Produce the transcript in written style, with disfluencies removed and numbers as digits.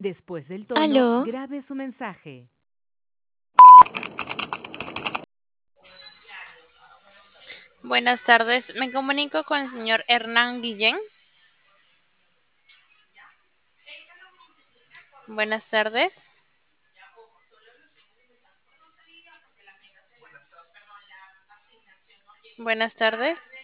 Después del tono, Aló, grabe su mensaje. Buenas tardes, me comunico con el señor Hernán Guillén. Buenas tardes. Buenas tardes.